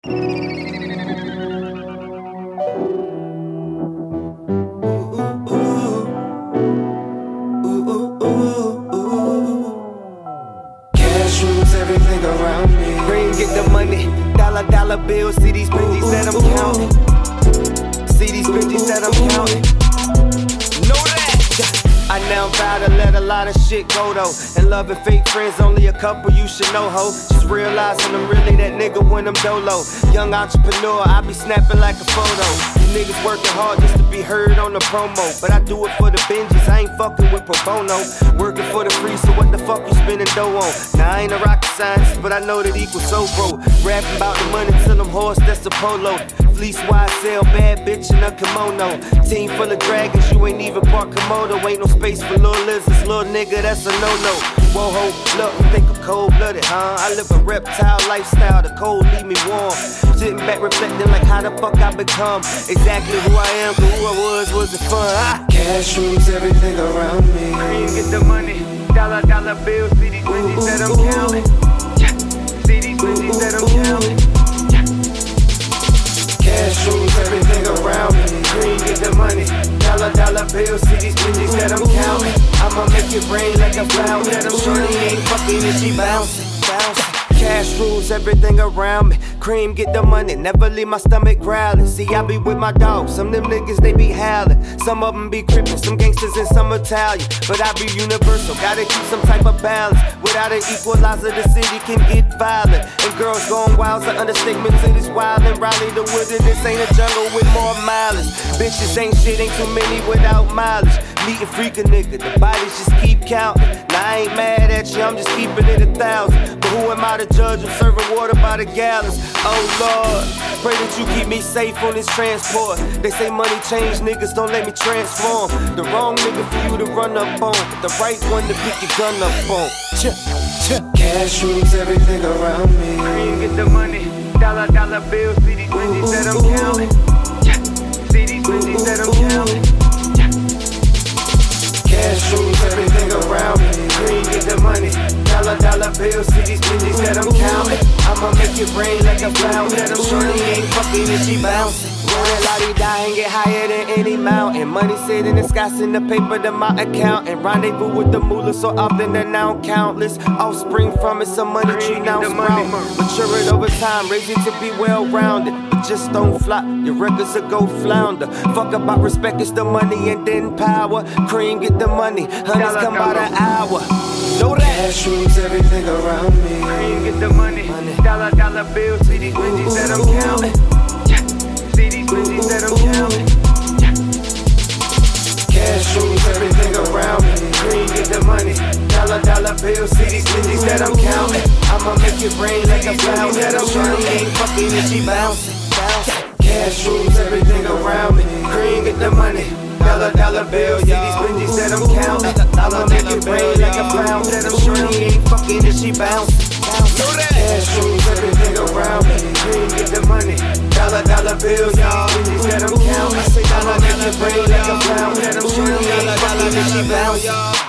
Cash rules everything around me. Green, get the money. Dollar bills. See these Benjis that I'm counting. See these Benjis that I'm counting. Know that. I now vow to let a lot of shit go though. And loving fake friends, only a couple you should know, ho. Just realizing I'm really that nigga when I'm dolo. Young entrepreneur, I be snapping like a photo. You niggas working hard just to be heard on the promo. But I do it for the Benjis, I ain't fucking with pro bono. Working for the free, so what the fuck you spending dough on? Now I ain't a rocket scientist, but I know that equals so bro. Rapping about the money till I'm horse, that's a polo. Fleece YSL, bad bitch in a kimono. Team full of dragons, you ain't even part Komodo. Ain't no space for little lizards, little nigga, that's a no-no. Whoa ho, look, you think I'm cold-blooded, huh? I live a reptile lifestyle, the cold leave me warm. Sitting back reflecting like how the fuck I become exactly who I am, cause who I was wasn't fun. Cash rules everything around me. Green, get the money, dollar bills, see these Benjis that I'm counting. See these Benjis that I'm counting. Cash rules everything around me. Green, get the money, dollar bills, see these Benjis that I'm counting. I'ma make it rain like a flower. That I'm shorty ain't fucking and she bouncing. Cash rules everything around me. Cream, get the money, never leave my stomach growling. See, I be with my dogs, some of them niggas, they be howling. Some of them be crippin', some gangsters and some Italian. But I be universal, gotta keep some type of balance. Without an equalizer, the city can get violent. And girls going wild's an understatement to this wild and Raleigh the wilderness ain't a jungle with more mileage. Bitches ain't shit, ain't too many without mileage. Meet and freak a nigga, the bodies just keep counting. Now I ain't mad at you, I'm just keeping it 1,000. But who am I to judge? I'm serving water by the gallons. Oh Lord, pray that you keep me safe on this transport. They say money change niggas, don't let me transform. The wrong nigga for you to run up on, but the right one to pick your gun up on. Cash rules everything around me. Green, get the money, dollar bills, see these Benjis that I'm counting. See these Benjis that I'm counting. Cash rules everything around me. Green, get the money, dollar bills, see these Benjis that I'm counting. I'ma make it rain like a flower. That I'm shorty ain't fucking and she bouncing. Rolling la-di-da and get higher than any mountain. Money sit in the skies in the paper to my account. And rendezvous with the moolah so often they're now countless. Offspring from it, some money tree now sprout. Mature it over time, raise it to be well-rounded. But just don't flop, your records will go flounder. Fuck about respect, it's the money and then power. Cream, get the money, hundreds come by the hour. Know that. Cash rules everything around me. Cream, get the money, dollar bills, see these Benjis that I'm counting. See these Benjis that I'm counting. Cash rules everything around me. Green, get the money, dollar bills, see these Benjis that I'm counting. I'ma make it rain like a flower. That I'm shorty ain't fucking and she bouncing. Cash rules everything around me. Green, get the money, dollar bills, see these Benjis that I'm counting. I'ma make it rain like a flower. That I'm shorty ain't fucking and she bouncing. Cash rules everything around me. Green, get the money, dollar bills, y'all. Benjis that I'm counting. I'ma make it rain like a flower. That I'm shorty ain't fucking and she bouncing.